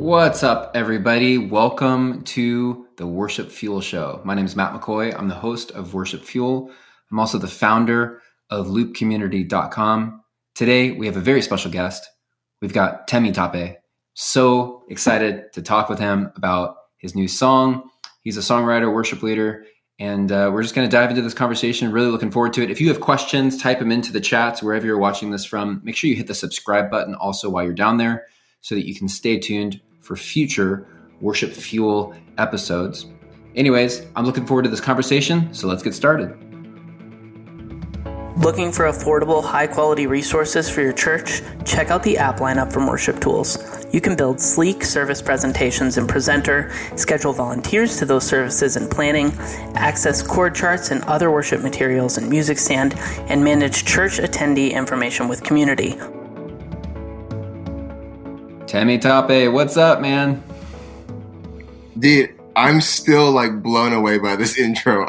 What's up, everybody? Welcome to the Worship Fuel Show. My name is Matt McCoy. I'm the host of Worship Fuel. I'm also the founder of loopcommunity.com. Today, we have a very special guest. We've got Temi Tape. So excited to talk with him about his new song. He's a songwriter, worship leader, and we're just going to dive into this conversation. Really looking forward to it. If you have questions, type them into the chats wherever you're watching this from. Make sure you hit the subscribe button also while you're down there, so that you can stay tuned for future Worship Fuel episodes. Anyways, I'm looking forward to this conversation, so let's get started. Looking for affordable, high-quality resources for your church? Check out the app lineup from Worship Tools. You can build sleek service presentations in Presenter, schedule volunteers to those services in Planning, access chord charts and other worship materials in Music Stand, and manage church attendee information with Community. Temi Tape, what's up, man? Dude, I'm still like blown away by this intro.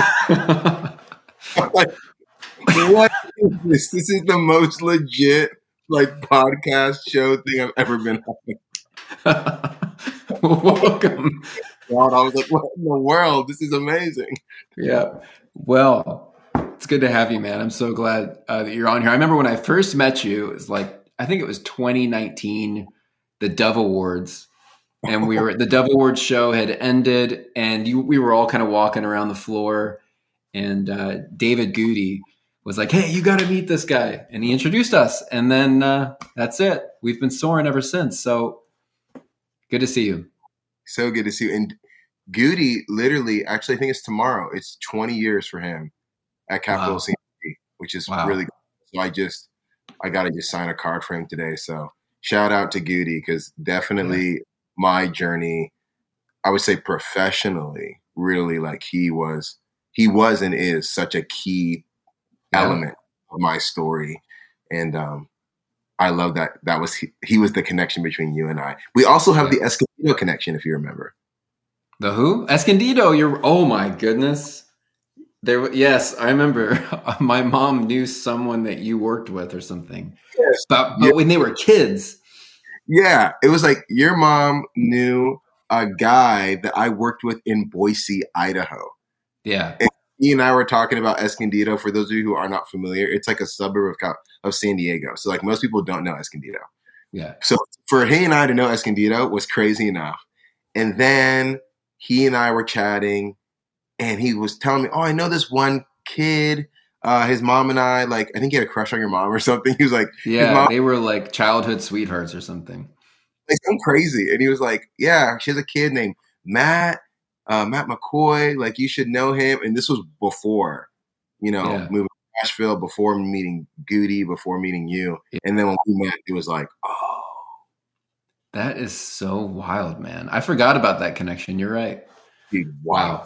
I'm like, what is this? This is the most legit like podcast show thing I've ever been on. Welcome. God, I was like, what in the world? This is amazing. Yeah. Well, it's good to have you, man. I'm so glad that you're on here. I remember when I first met you, it was like, I think it was 2019, the Dove Awards. And we were the Dove Awards show had ended, and we were all kind of walking around the floor. And David Goody was like, "Hey, you got to meet this guy," and he introduced us. And then that's it. We've been soaring ever since. So good to see you. So good to see you. And Goody, literally, actually, I think it's tomorrow. It's 20 years for him at Capitol CMC, which is really good. So I got to just sign a card for him today. So shout out to Goody, because definitely my journey, I would say professionally, really like he was and is such a key element of my story. And I love that he was the connection between you and I. We also have the Escondido connection, if you remember. The who? Escondido. Oh my goodness. Yes, I remember. My mom knew someone that you worked with or something. Yes. But when they were kids. Yeah, it was like your mom knew a guy that I worked with in Boise, Idaho. Yeah. And he and I were talking about Escondido. For those of you who are not familiar, it's like a suburb of San Diego. So like most people don't know Escondido. Yeah. So for he and I to know Escondido was crazy enough. And then he and I were chatting, and he was telling me, "Oh, I know this one kid. His mom and I, like, I think he had a crush on your mom or something." He was like, "Yeah, they were like childhood sweethearts or something." Like something crazy. And he was like, "Yeah, she has a kid named Matt McCoy. Like, you should know him." And this was before, moving to Nashville, before meeting Goody, before meeting you. Yeah. And then when we met, it was like, oh. That is so wild, man. I forgot about that connection. You're right. Dude, wow.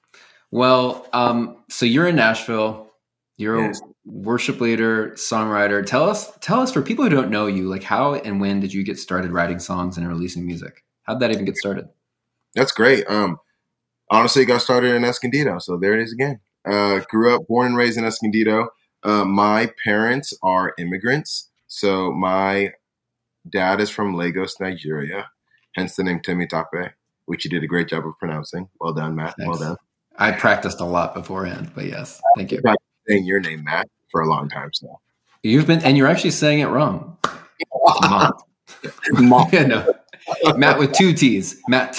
Well, so you're in Nashville. You're a worship leader, songwriter. Tell us for people who don't know you, like how and when did you get started writing songs and releasing music? How'd that even get started? That's great. Honestly, got started in Escondido. So there it is again. Grew up, born and raised in Escondido. My parents are immigrants. So my dad is from Lagos, Nigeria, hence the name Temi Tape, which you did a great job of pronouncing. Well done, Matt. Thanks. Well done. I practiced a lot beforehand, but yes, thank you. I've been saying your name, Matt, for a long time. So and you're actually saying it wrong. Mom. Yeah, no. Matt with two T's. Matt.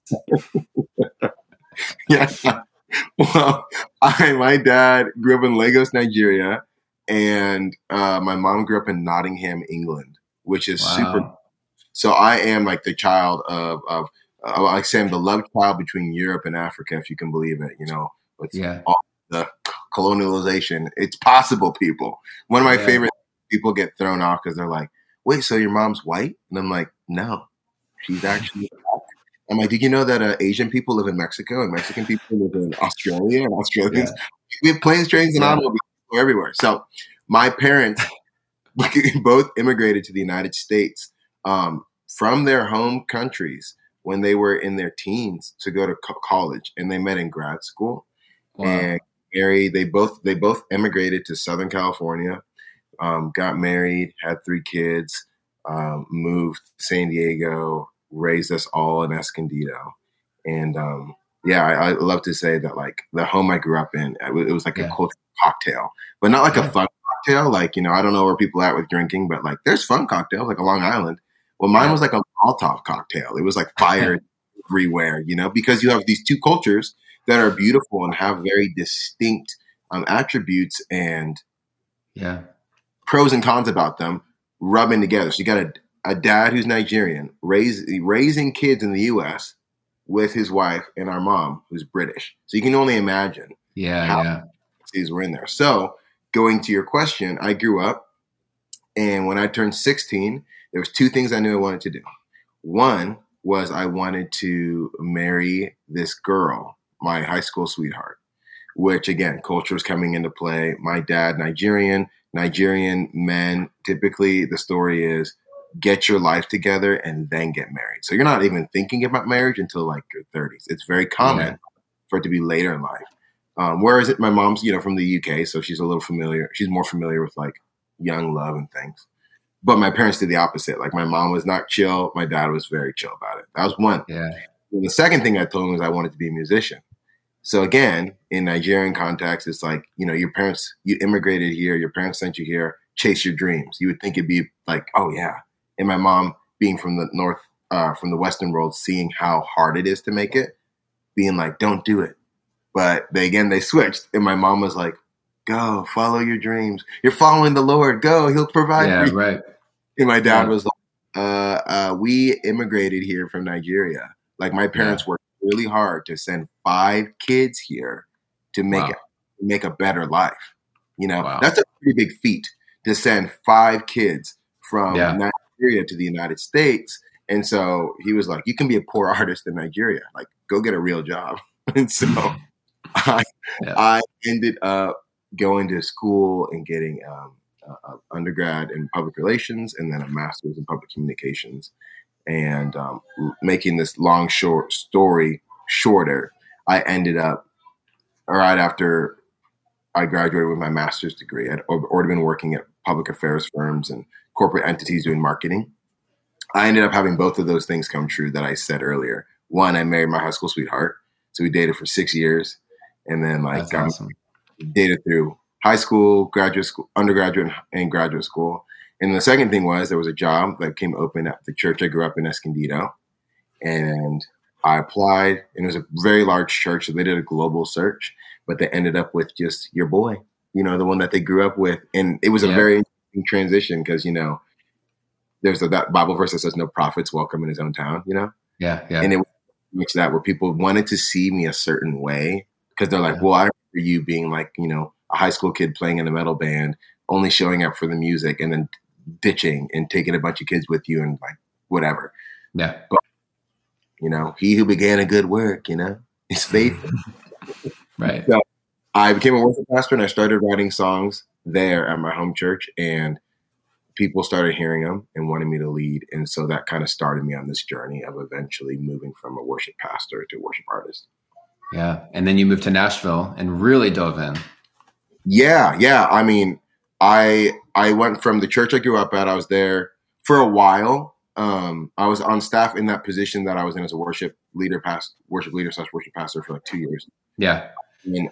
Yeah. Well, my dad grew up in Lagos, Nigeria, and my mom grew up in Nottingham, England, which is super. So I am like the child of like say I'm the love child between Europe and Africa, if you can believe it. With all the colonialization, it's possible. People, one of my favorite people get thrown off because they're like, "Wait, so your mom's white?" And I'm like, "No, she's actually black." I'm like, "Did you know that Asian people live in Mexico and Mexican people live in Australia and Australians we have planes, trains, and automobiles everywhere?" So my parents both immigrated to the United States from their home countries when they were in their teens to go to college, and they met in grad school and married. They both emigrated to Southern California, got married, had 3 kids, moved to San Diego, raised us all in Escondido. And I love to say that like the home I grew up in, it was like a cultural cocktail, but not like a fun cocktail. Like, I don't know where people are at with drinking, but like there's fun cocktails like a Long Island. Well, mine was like a Molotov cocktail. It was like fire everywhere, because you have these two cultures that are beautiful and have very distinct attributes and pros and cons about them rubbing together. So you got a dad who's Nigerian, raising kids in the U.S. with his wife and our mom who's British. So you can only imagine how these were in there. So going to your question, I grew up, and when I turned 16, there was two things I knew I wanted to do. One was I wanted to marry this girl, my high school sweetheart, which again, culture is coming into play. My dad, Nigerian men, typically the story is get your life together and then get married. So you're not even thinking about marriage until like your 30s. It's very common for it to be later in life. Whereas my mom's, from the UK, so she's a little familiar. She's more familiar with like young love and things. But my parents did the opposite. Like my mom was not chill. My dad was very chill about it. That was one. Yeah. And the second thing I told him was I wanted to be a musician. So again, in Nigerian context, it's like, your parents, you immigrated here, your parents sent you here, chase your dreams. You would think it'd be like, oh yeah. And my mom being from the North, from the Western world, seeing how hard it is to make it, being like, don't do it. But they switched. And my mom was like, go, follow your dreams. You're following the Lord. Go, he'll provide for you. Right. And my dad was like, we immigrated here from Nigeria. Like my parents worked really hard to send 5 kids here to make a better life. That's a pretty big feat to send 5 kids from Nigeria to the United States. And so he was like, you can be a poor artist in Nigeria. Like, go get a real job. And so I ended up going to school and getting undergrad in public relations and then a master's in public communications. And making this short story shorter, I ended up right after I graduated with my master's degree. I'd already been working at public affairs firms and corporate entities doing marketing. I ended up having both of those things come true that I said earlier. One, I married my high school sweetheart. So we dated for 6 years. And then dated through high school, graduate school, undergraduate, and graduate school. And the second thing was there was a job that came open at the church I grew up in, Escondido. And I applied, and it was a very large church. So they did a global search, but they ended up with just your boy, the one that they grew up with. And it was a very interesting transition because, there's that Bible verse that says no prophet's welcome in his own town, Yeah. And it was that where people wanted to see me a certain way because they're like, well, I remember you being like, a high school kid playing in a metal band, only showing up for the music and then ditching and taking a bunch of kids with you and like whatever. Yeah. But, he who began a good work, is faithful. Right. So I became a worship pastor and I started writing songs there at my home church, and people started hearing them and wanted me to lead. And so that kind of started me on this journey of eventually moving from a worship pastor to worship artist. Yeah. And then you moved to Nashville and really dove in. Yeah. I mean, I went from the church I grew up at. I was there for a while. I was on staff in that position that I was in as a worship leader / worship pastor for like 2 years. Yeah. And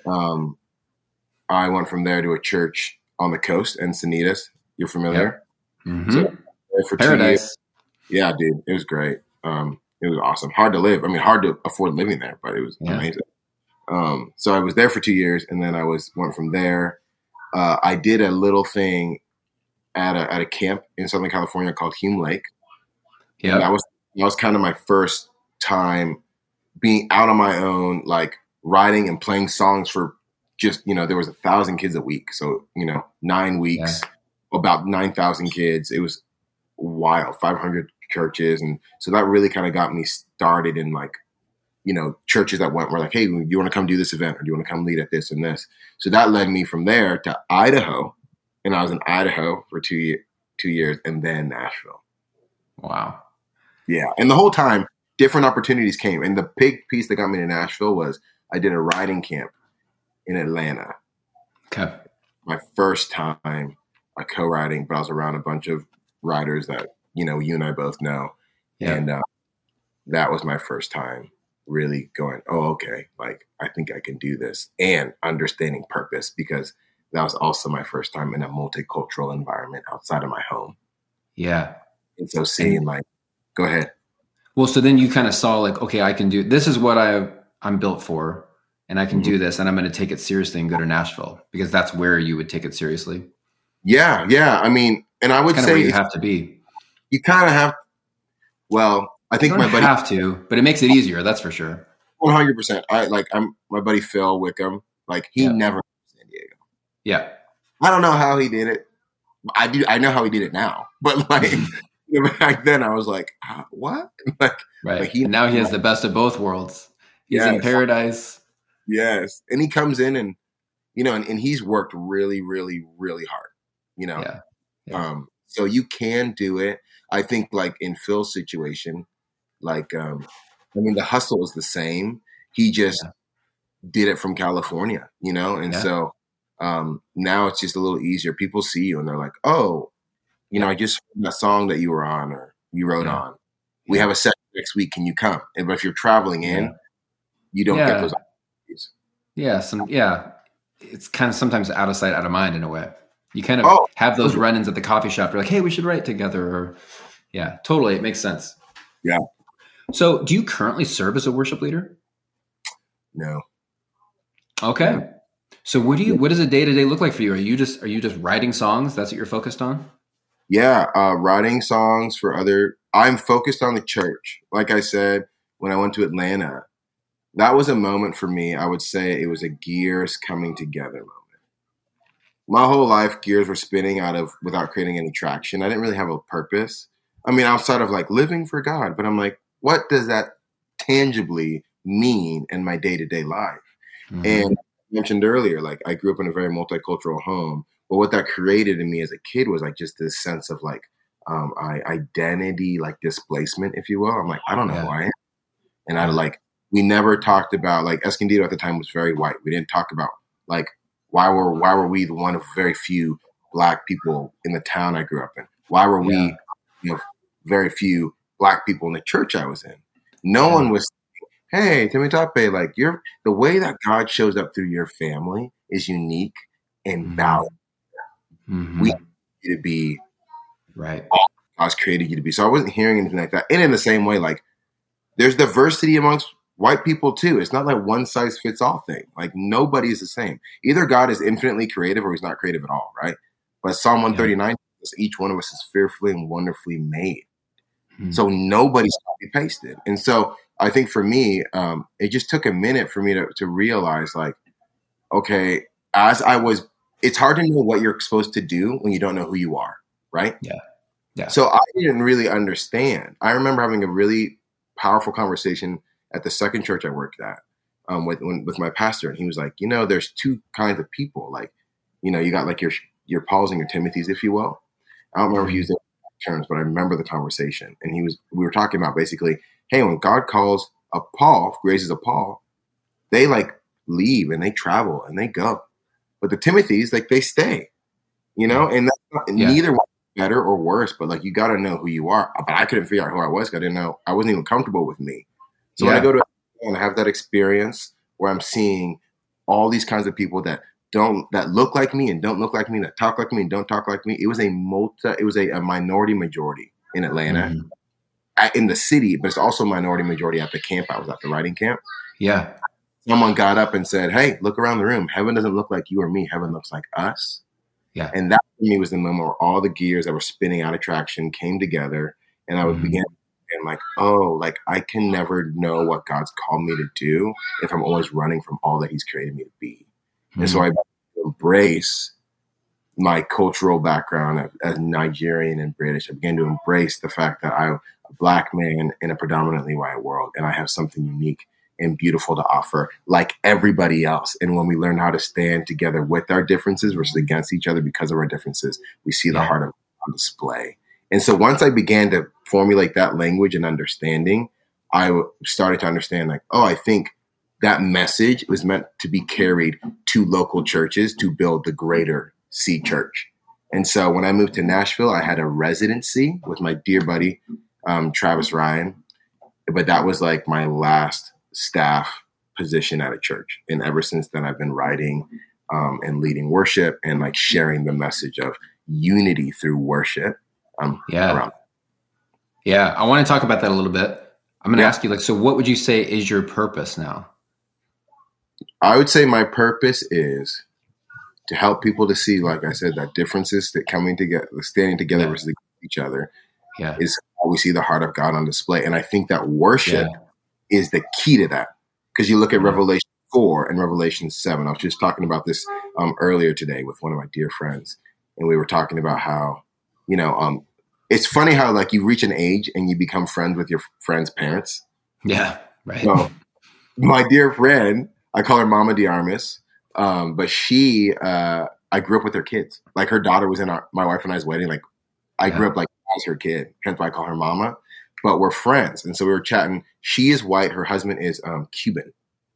I went from there to a church on the coast, Encinitas. You're familiar? Yep. Mm-hmm. So for Paradise. 2 years. Yeah, dude, it was great. It was awesome. Hard to live. I mean, hard to afford living there, but it was amazing. So I was there for 2 years, and then I went from there. I did a little thing at a camp in Southern California called Hume Lake. Yeah, that was kind of my first time being out on my own, like writing and playing songs for just there was 1,000 kids a week, so 9 weeks, about 9,000 kids. It was wild, 500 churches, and so that really kind of got me started in like churches that were like, hey, you want to come do this event, or do you want to come lead at this and this? So that led me from there to Idaho, and I was in Idaho for 2 years, and then Nashville. Wow. Yeah. And the whole time, different opportunities came. And the big piece that got me to Nashville was I did a writing camp in Atlanta. Okay. My first time co-writing, but I was around a bunch of writers that, you and I both know. Yeah. And that was my first time really going, oh, okay, like I think I can do this, and understanding purpose, because that was also my first time in a multicultural environment outside of my home. Yeah. And so seeing go ahead. Well, so then you kind of saw like, okay, I can do, this is what I'm built for, and I can do this, and I'm going to take it seriously and go to Nashville, because that's where you would take it seriously. Yeah. Yeah. I mean, and I would say where you have to be. You kind of have, well, I think my buddy have to, but it makes it easier. That's for sure. 100%. My buddy Phil Wickham, like he never left San Diego. Yeah. I don't know how he did it. I know how he did it now, but like back then I was like, what? Like, right. Like now he has the best of both worlds. He's in paradise. Yes. And he comes in and, and he's worked really, really, really hard, Yeah. So you can do it. I think like in Phil's situation, like, the hustle is the same. He just did it from California, and so now it's just a little easier. People see you and they're like, oh, I just heard that song that you were on or you wrote on. We have a set next week. Can you come? And but if you're traveling in, you don't get those opportunities. Yeah. It's kind of sometimes out of sight, out of mind in a way. You kind of have those run-ins at the coffee shop. You're like, hey, we should write together. Or, yeah, totally. It makes sense. Yeah. So do you currently serve as a worship leader? No. Okay. So what does a day-to-day look like for you? Are you just writing songs? That's what you're focused on? Yeah. Writing songs I'm focused on the church. Like I said, when I went to Atlanta, that was a moment for me. I would say it was a gears coming together moment. My whole life, gears were spinning without creating any traction. I didn't really have a purpose. I mean, outside of like living for God, but I'm like, what does that tangibly mean in my day-to-day life? Mm-hmm. And I mentioned earlier, like I grew up in a very multicultural home, but what that created in me as a kid was like just this sense of like identity, like displacement, if you will. I'm like, I don't know who I am. And we never talked about, like, Escondido at the time was very white. We didn't talk about like, why were we the one of very few Black people in the town I grew up in? Why were we very few Black people in the church I was in? No one was saying, hey, Temitope, like the way that God shows up through your family is unique and valuable. Mm-hmm. We need you to be all God's created you to be. So I wasn't hearing anything like that. And in the same way, like there's diversity amongst white people too. It's not like one size fits all thing. Like nobody is the same. Either God is infinitely creative or he's not creative at all, right? But Psalm 139 says each one of us is fearfully and wonderfully made. Mm-hmm. So nobody's copy pasted. And so I think for me, it just took a minute for me to realize like, okay, it's hard to know what you're supposed to do when you don't know who you are, right? Yeah. So I didn't really understand. I remember having a really powerful conversation at the second church I worked at with my pastor. And he was like, there's two kinds of people. Like, you got like your Pauls and your Timothys, if you will. I don't remember if he used those terms, but I remember the conversation. And we were talking about basically, hey, when God calls a Paul, raises a Paul, they like leave and they travel and they go. But the Timothys, like they stay, and that's not, neither one better or worse, but like you got to know who you are. But I couldn't figure out who I was. I didn't know. I wasn't even comfortable with me. So when I go to and have that experience where I'm seeing all these kinds of people that look like me and don't look like me, that talk like me and don't talk like me, it was a minority majority in Atlanta, in the city, but it's also a minority majority at the camp. I was at the writing camp. Yeah. Someone got up and said, hey, look around the room. Heaven doesn't look like you or me. Heaven looks like us. Yeah. And that for me was the moment where all the gears that were spinning out of traction came together, and I would begin and like, oh, like I can never know what God's called me to do if I'm always running from all that he's created me to be. And so I embrace my cultural background as Nigerian and British. I began to embrace the fact that I'm a Black man in a predominantly white world, and I have something unique and beautiful to offer like everybody else. And when we learn how to stand together with our differences versus against each other because of our differences, we see the heart of God on display. And so once I began to formulate that language and understanding, I started to understand like, oh, I think that message was meant to be carried to local churches to build the greater C Church. And so when I moved to Nashville, I had a residency with my dear buddy, Travis Ryan. but that was like my last staff position at a church. And ever since then, I've been writing and leading worship and like sharing the message of unity through worship. Yeah. I want to talk about that a little bit. I'm going to ask you, like, so what would you say is your purpose now? I would say my purpose is to help people to see, like I said, that differences that coming together, standing together versus each other is how we see the heart of God on display. And I think that worship is the key to that. Because you look at Revelation 4 and Revelation 7. I was just talking about this earlier today with one of my dear friends. And we were talking about how, it's funny how like you reach an age and you become friends with your friend's parents. Yeah, right. So my dear friend, I call her Mama Diarmis, but she, I grew up with her kids. Like her daughter was in my wife and I's wedding. Like I grew up like as her kid, hence why I call her Mama. But we're friends, and so we were chatting. She is white. Her husband is Cuban,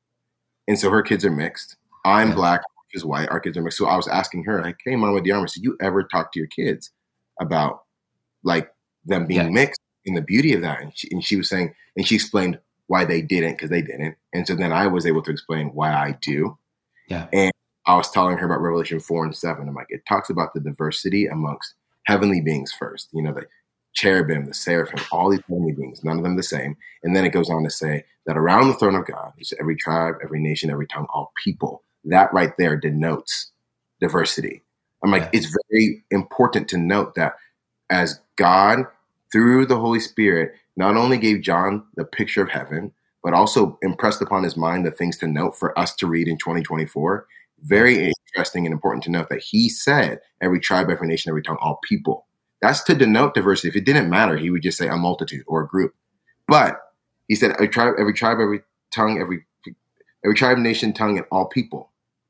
and so her kids are mixed. I'm black. She's white. Our kids are mixed. So I was asking her, like, "Hey, Mama Diarmis, did you ever talk to your kids about like them being mixed and the beauty of that?" And she was saying, and she explained why they didn't, because they didn't. And so then I was able to explain why I do. Yeah. And I was telling her about Revelation 4 and 7. I'm like, it talks about the diversity amongst heavenly beings first. The cherubim, the seraphim, all these heavenly beings, none of them the same. And then it goes on to say that around the throne of God is every tribe, every nation, every tongue, all people. That right there denotes diversity. I'm like, it's very important to note that as God, through the Holy Spirit, not only gave John the picture of heaven, but also impressed upon his mind the things to note for us to read in 2024. Very interesting and important to note that he said every tribe, every nation, every tongue, all people. That's to denote diversity. If it didn't matter, he would just say a multitude or a group. But he said every tribe, every tongue, every tribe, nation, tongue, and all people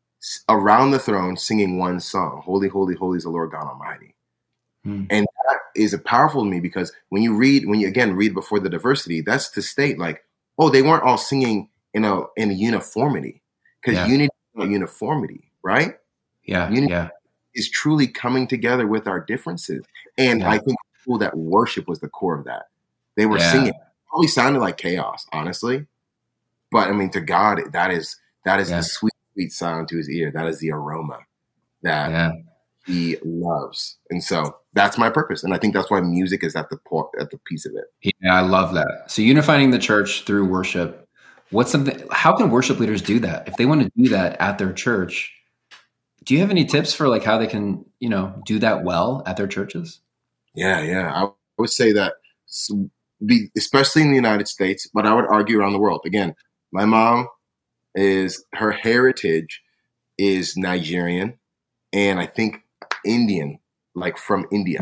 around the throne singing one song. Holy, holy, holy is the Lord God Almighty. And that is powerful to me, because when you again read before the diversity, that's to state like, oh, they weren't all singing in a uniformity, because unity is not uniformity, right? Unity is truly coming together with our differences. And I think that worship was the core of that. They were singing. It probably sounded like chaos, honestly. But I mean, to God, that is the sweet, sweet sound to his ear. That is the aroma that he loves. And so that's my purpose. And I think that's why music is at the piece of it. Yeah, I love that. So unifying the church through worship. How can worship leaders do that? If they want to do that at their church, do you have any tips for like how they can, do that well at their churches? Yeah. I would say that, especially in the United States, but I would argue around the world. Again, my mom her heritage is Nigerian, and I think Indian, like from India.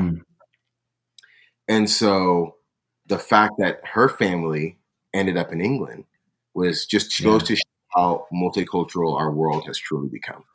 And so the fact that her family ended up in England was just goes to show how multicultural our world has truly become.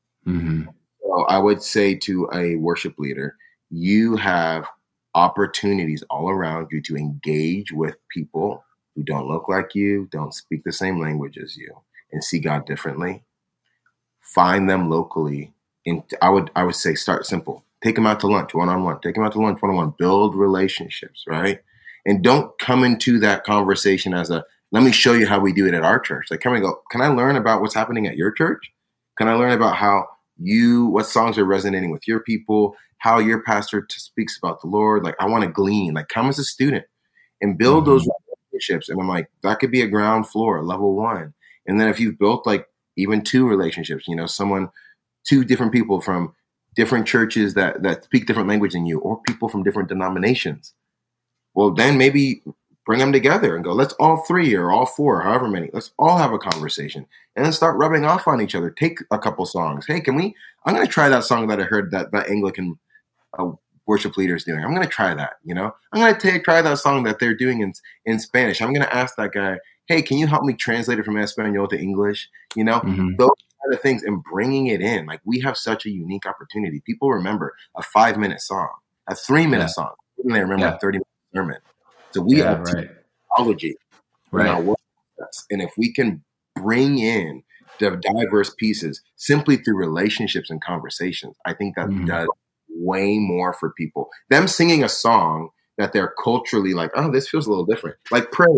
So I would say to a worship leader, you have opportunities all around you to engage with people who don't look like you, don't speak the same language as you, and see God differently. Find them locally. And I would say start simple. Take them out to lunch one-on-one. Take them out to lunch one-on-one. Build relationships, right? And don't come into that conversation as let me show you how we do it at our church. Like, come and go, can I learn about what's happening at your church? Can I learn about what songs are resonating with your people, how your pastor speaks about the Lord? Like, I want to glean. Like, come as a student and build those relationships. And I'm like, that could be a ground floor, level 1. And then if you've built like even 2 relationships, two different people from different churches that speak different language than you, or people from different denominations, well, then maybe bring them together and go, let's all 3 or all 4, however many, let's all have a conversation and then start rubbing off on each other. Take a couple songs. Hey, I'm going to try that song that I heard that Anglican worship leaders doing. I'm going to try that, I'm going to try that song that they're doing in Spanish. I'm going to ask that guy, hey, can you help me translate it from Espanol to English? Those kind of things, and bringing it in. Like, we have such a unique opportunity. People remember a 5-minute song, a 3-minute song. They remember a 30-minute sermon. So we have technology in our work. And if we can bring in the diverse pieces simply through relationships and conversations, I think that does way more for people. Them singing a song that they're culturally like, oh, this feels a little different. Like praise.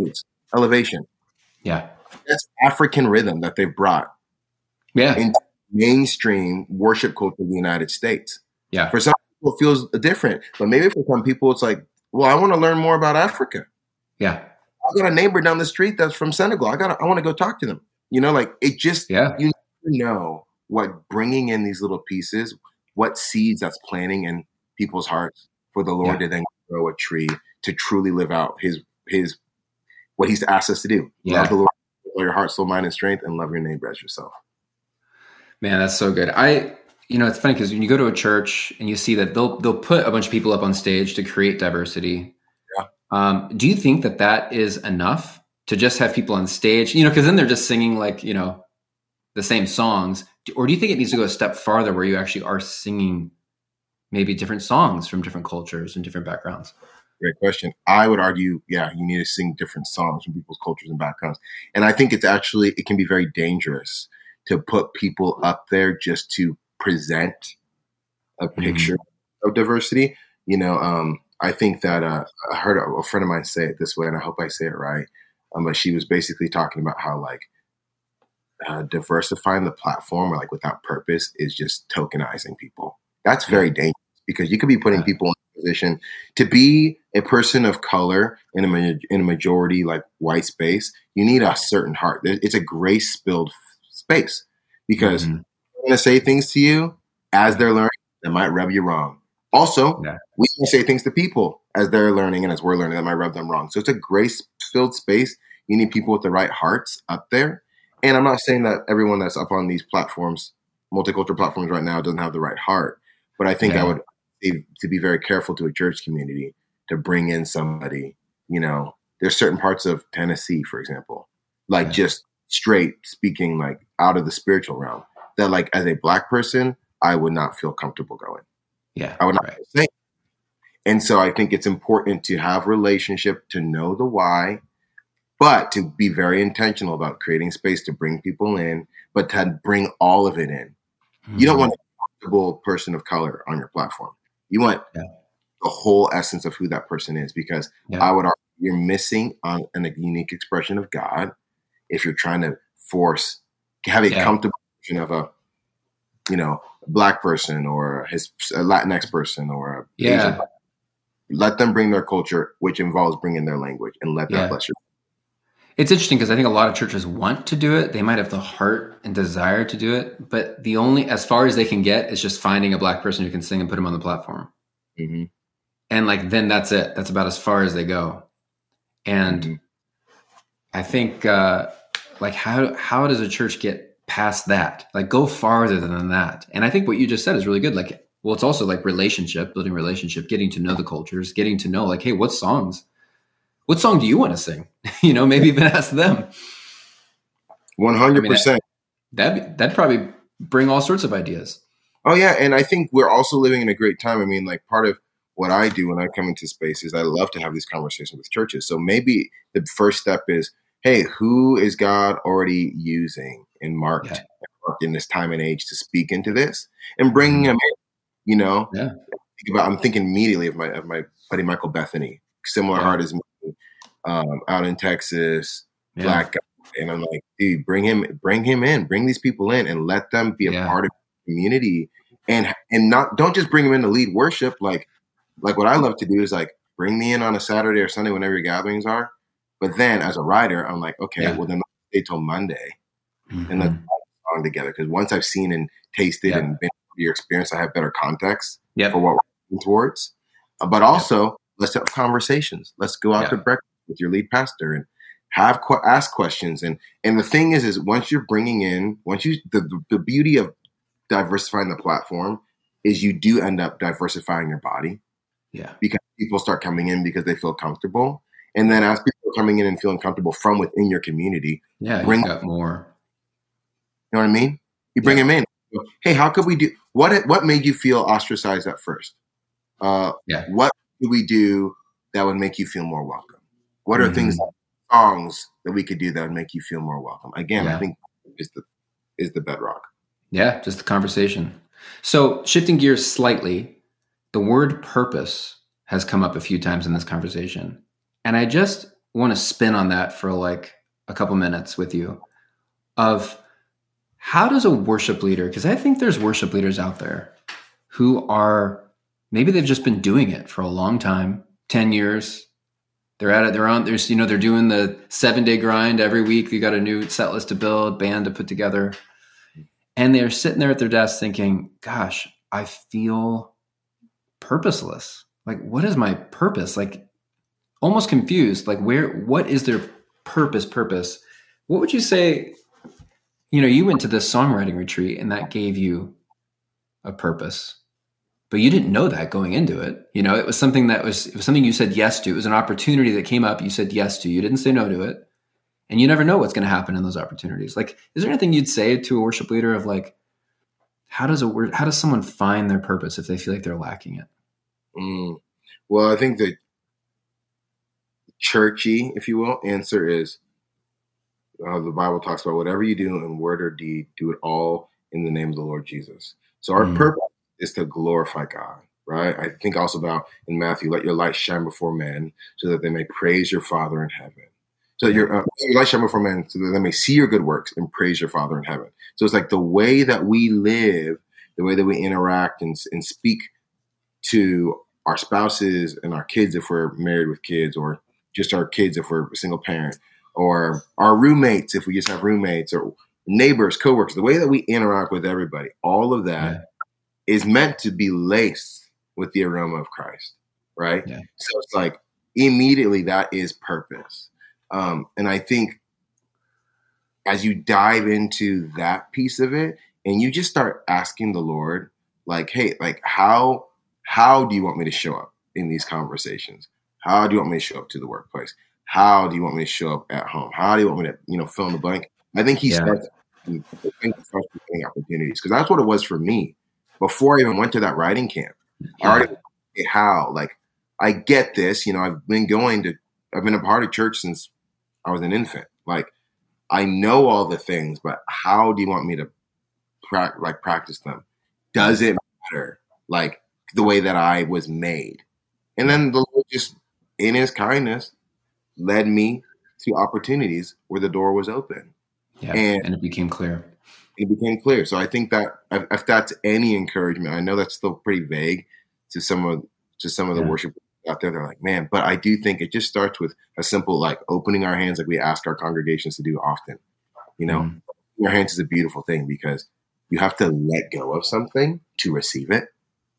elevation. Yeah. That's African rhythm that they've brought into mainstream worship culture in the United States. Yeah. For some people, it feels different, but maybe for some people, it's like, well, I want to learn more about Africa. Yeah. I got a neighbor down the street that's from Senegal. I want to go talk to them. You know, like it just, you never know what bringing in these little pieces, what seeds that's planting in people's hearts for the Lord to then grow a tree to truly live out his what he's asked us to do. Yeah. Love the Lord with all your heart, soul, mind, and strength, and love your neighbor as yourself. Man, that's so good. It's funny because when you go to a church and you see that they'll put a bunch of people up on stage to create diversity. Yeah. Do you think that is enough to just have people on stage? Because then they're just singing like, the same songs. Or do you think it needs to go a step farther where you actually are singing maybe different songs from different cultures and different backgrounds? Great question. I would argue, you need to sing different songs from people's cultures and backgrounds. And I think it can be very dangerous to put people up there just to present a picture of diversity. I think that I heard a friend of mine say it this way, and I hope I say it right. But she was basically talking about how diversifying the platform or without purpose is just tokenizing people. That's very dangerous because you could be putting people in a position to be a person of color in a majority white space. You need a certain heart. It's a grace-filled space because they're going to say things to you as they're learning that might rub you wrong. Also, we can say things to people as they're learning and as we're learning that might rub them wrong. So it's a grace-filled space. You need people with the right hearts up there. And I'm not saying that everyone that's up on these platforms, multicultural platforms right now, doesn't have the right heart. But I think I would to be very careful to a church community to bring in somebody. There's certain parts of Tennessee, for example, just straight speaking, out of the spiritual realm, that as a Black person, I would not feel comfortable going. Yeah, I would not feel safe. And so I think it's important to have relationship, to know the why, but to be very intentional about creating space to bring people in, but to bring all of it in. You don't want a comfortable person of color on your platform. You want the whole essence of who that person is, because I would argue you're missing on a unique expression of God if you're trying to have a comfortable version of a, Black person or a Latinx person or a Asian. Let them bring their culture, which involves bringing their language, and let that bless you. It's interesting because I think a lot of churches want to do it. They might have the heart and desire to do it, but as far as they can get is just finding a Black person who can sing and put them on the platform. Mm-hmm. And then that's it. That's about as far as they go. And I think how does a church get past that? Go farther than that. And I think what you just said is really good. It's also building relationship, getting to know the cultures, getting to know hey, what song do you want to sing? Maybe even ask them. 100%. That'd probably bring all sorts of ideas. Oh yeah. And I think we're also living in a great time. Part of what I do when I come into spaces, I love to have these conversations with churches. So maybe the first step is, hey, who is God already using and marked in this time and age to speak into this and bringing them in, I'm thinking immediately of my buddy, Michael Bethany, similar heart as me, out in Texas, Black guy. And I'm like, dude, bring him in, bring these people in and let them be a part of the community and don't just bring them in to lead worship. Like what I love to do is bring me in on a Saturday or Sunday, whenever your gatherings are. But then as a writer, I'm like, okay, well then let's stay till Monday and let's song together. Because once I've seen and tasted and been through your experience, I have better context for what we're working towards. But also, let's have conversations. Let's go out to breakfast with your lead pastor and ask questions. And the thing is once you're bringing in, the beauty of diversifying the platform is you do end up diversifying your body. Yeah. Because people start coming in because they feel comfortable. And then as people are coming in and feeling comfortable from within your community, bring up more. You know what I mean? You bring them in. Hey, how could we do what made you feel ostracized at first? What do we do that would make you feel more welcome? What are songs that we could do that would make you feel more welcome? Again, I think is the bedrock. Yeah, just the conversation. So shifting gears slightly, the word purpose has come up a few times in this conversation. And I just want to spin on that for like a couple minutes with you of how does a worship leader, because I think there's worship leaders out there who are, maybe they've just been doing it for a long time, 10 years. They're at it. They're doing the 7-day grind every week. You got a new set list to build, band to put together. And they're sitting there at their desk thinking, gosh, I feel purposeless. Like, what is my purpose? Like, almost confused. Like, what is their purpose? What would you say? You went to this songwriting retreat and that gave you a purpose, but you didn't know that going into it. It was something you said yes to. It was an opportunity that came up. You said yes to. You didn't say no to it. And you never know what's going to happen in those opportunities. Like, is there anything you'd say to a worship leader of like, how does someone find their purpose if they feel like they're lacking it? Well, I think the churchy, if you will, answer is the Bible talks about whatever you do in word or deed, do it all in the name of the Lord Jesus. So our purpose is to glorify God, right? I think also about in Matthew, let your light shine before men so that they may praise your Father in heaven. So your light shine before men so that they may see your good works and praise your Father in heaven. So it's like the way that we live, the way that we interact and speak to our spouses and our kids if we're married with kids, or just our kids if we're a single parent, or our roommates if we just have roommates, or neighbors, coworkers, the way that we interact with everybody, all of that is meant to be laced with the aroma of Christ, right? Yeah. So it's like immediately that is purpose. And I think as you dive into that piece of it and you just start asking the Lord, like, hey, like how do you want me to show up in these conversations? How do you want me to show up to the workplace? How do you want me to show up at home? How do you want me to, fill in the blank? I think he starts getting opportunities, because that's what it was for me before I even went to that writing camp. I already how, like, I get this, I've been a part of church since I was an infant. Like, I know all the things, but how do you want me to practice them? Does it matter? Like the way that I was made? And then the Lord just, in his kindness, led me to opportunities where the door was open. Yeah, and it became clear. So I think that if that's any encouragement, I know that's still pretty vague to some of the worship out there. They're like, man, but I do think it just starts with a simple, like, opening our hands, like we ask our congregations to do often. Your hands is a beautiful thing because you have to let go of something to receive it.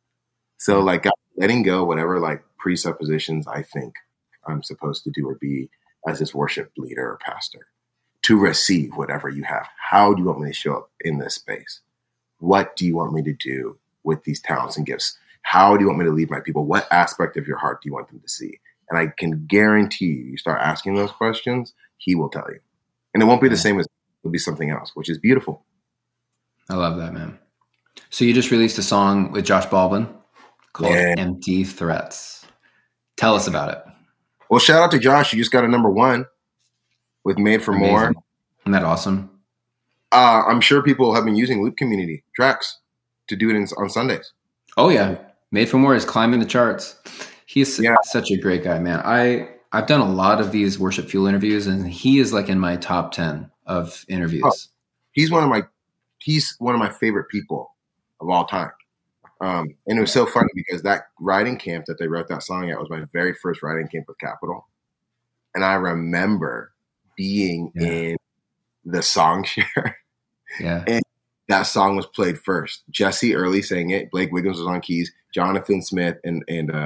So like letting go, whatever like presuppositions I think I'm supposed to do or be as this worship leader or pastor, to receive whatever you have. How do you want me to show up in this space? What do you want me to do with these talents and gifts? How do you want me to lead my people? What aspect of your heart do you want them to see? And I can guarantee you start asking those questions, he will tell you. And it won't be the same as it'll be something else, which is beautiful. I love that, man. So you just released a song with Josh Baldwin called Empty Threats. Tell us about it. Well, shout out to Josh. You just got a #1 with Made for Amazing. More. Isn't that awesome? I'm sure people have been using Loop Community tracks to do it on Sundays. Oh, yeah. Made for More is climbing the charts. He's such a great guy, man. I've done a lot of these Worship Fuel interviews, and he is like in my top 10 of interviews. Oh, he's one of my favorite people of all time. And it was so funny because that writing camp that they wrote that song at was my very first writing camp with Capitol. And I remember being in the song share. Yeah. And that song was played first. Jesse Early sang it. Blake Wiggins was on keys. Jonathan Smith and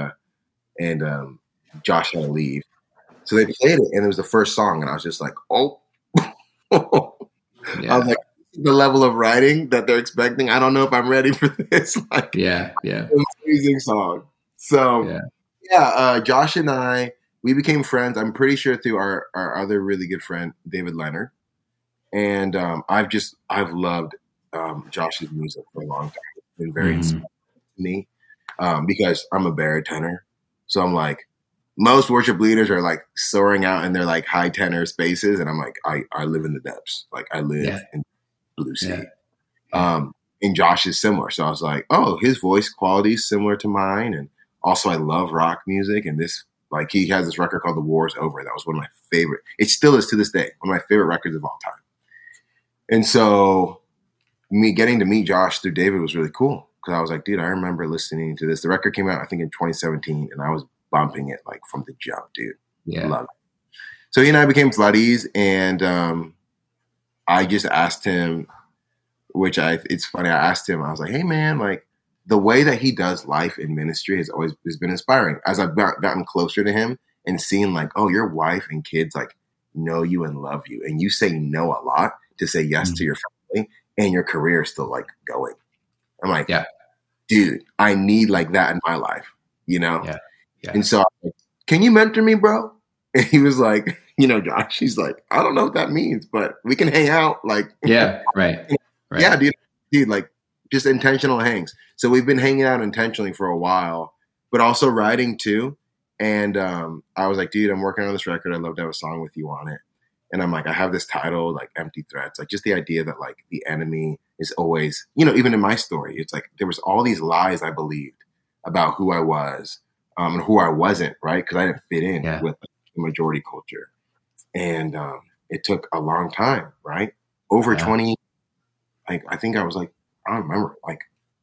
Josh had to leave. So they played it, and it was the first song. And I was just like, oh. I was like, the level of writing that they're expecting, I don't know if I'm ready for this. Like, amazing song. So, Josh and I, we became friends. I'm pretty sure through our other really good friend, David Leonard. And I've loved Josh's music for a long time. It's been very inspiring to me because I'm a baritone. So I'm like, most worship leaders are like soaring out in their like high tenor spaces. And I'm like, I live in the depths. Like I live in Blue Sea. And Josh is similar. So I was like, oh, his voice quality is similar to mine. And also I love rock music. And this Like he has this record called The War Is Over. That was one of my favorite. It still is to this day, one of my favorite records of all time. And so me getting to meet Josh through David was really cool because I was like, dude, I remember listening to this. The record came out, I think, in 2017, and I was bumping it like from the jump, dude. Yeah. Love it. So he and I became buddies, and I just asked him, it's funny, I asked him, I was like, hey, man, like the way that he does life in ministry has been inspiring. As I've gotten closer to him and seeing like, oh, your wife and kids like know you and love you, and you say no a lot to say yes to your family, and your career is still like going. I'm like, yeah, dude, I need like that in my life, you know? Yeah. Yeah. And so I was like, can you mentor me, bro? And he was like, you know, Josh, he's like, I don't know what that means, but we can hang out. Like, yeah, right. Yeah, dude, like just intentional hangs. So we've been hanging out intentionally for a while, but also writing too. And I was like, dude, I'm working on this record. I'd love to have a song with you on it. And I'm like, I have this title, like Empty Threats, like just the idea that like the enemy is always, you know, even in my story, it's like there was all these lies I believed about who I was and who I wasn't, right? Because I didn't fit in with the majority culture. And it took a long time, right? Over 20, like I think I was like, I don't remember, like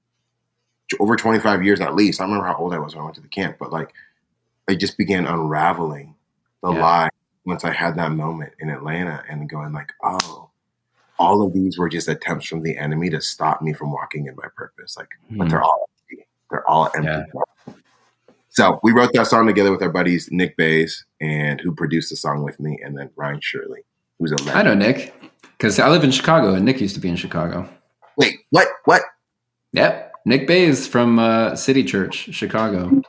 over 25 years at least. I don't remember how old I was when I went to the camp, but like I just began unraveling the lie once I had that moment in Atlanta and going like, oh, all of these were just attempts from the enemy to stop me from walking in my purpose. Like, but they're all empty. They're all empty. Yeah. So we wrote that song together with our buddies, Nick Bays, and who produced the song with me, and then Ryan Shirley, who's a legend. I know Nick because I live in Chicago and Nick used to be in Chicago. Wait, what? Yep. Nick Bays from City Church, Chicago.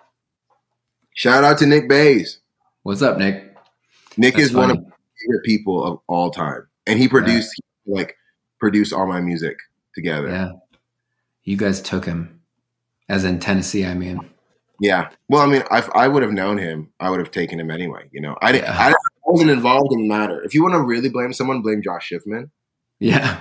Shout out to Nick Bays. What's up, Nick? Nick is one of my favorite people of all time. And he produced all my music together. Yeah. You guys took him. As in Tennessee, I mean. Yeah. Well, I mean, I would have known him. I would have taken him anyway. You know, I wasn't involved in the matter. If you want to really blame someone, blame Josh Schiffman. Yeah.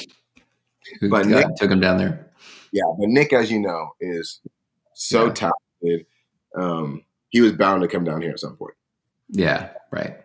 But Nick took him down there. Yeah. But Nick, as you know, is so talented. He was bound to come down here at some point. Yeah. Right.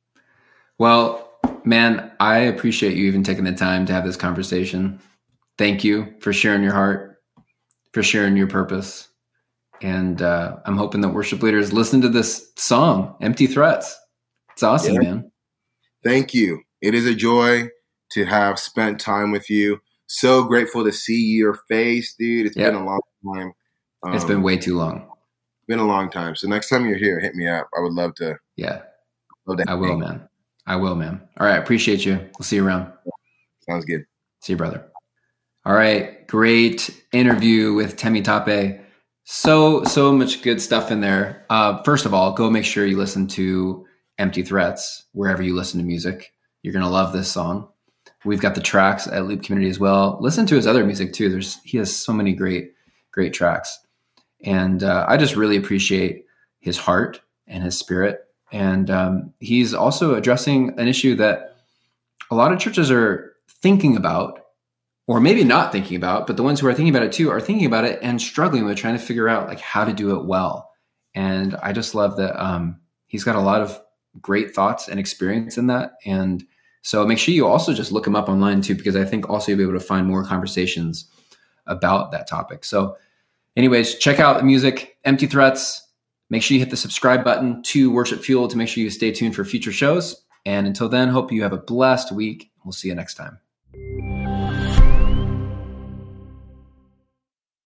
Well, man, I appreciate you even taking the time to have this conversation. Thank you for sharing your heart, for sharing your purpose. And I'm hoping that worship leaders listen to this song, Empty Threats. It's awesome, man. Thank you. It is a joy to have spent time with you. So grateful to see your face, dude. It's been a long time. It's been way too long. Been a long time. So next time you're here, hit me up. I would love to. Yeah. I will, man. All right. Appreciate you. We'll see you around. Sounds good. See you, brother. All right. Great interview with Temi Tape. So much good stuff in there. First of all, go make sure you listen to Empty Threats wherever you listen to music. You're going to love this song. We've got the tracks at Loop Community as well. Listen to his other music too. He has so many great tracks. And I just really appreciate his heart and his spirit. And he's also addressing an issue that a lot of churches are thinking about, or maybe not thinking about, but the ones who are thinking about it too are thinking about it and struggling with trying to figure out like how to do it well. And I just love that he's got a lot of great thoughts and experience in that. And so make sure you also just look him up online too, because I think also you'll be able to find more conversations about that topic. So anyways, check out the music, Empty Threats. Make sure you hit the subscribe button to Worship Fuel to make sure you stay tuned for future shows. And until then, hope you have a blessed week. We'll see you next time.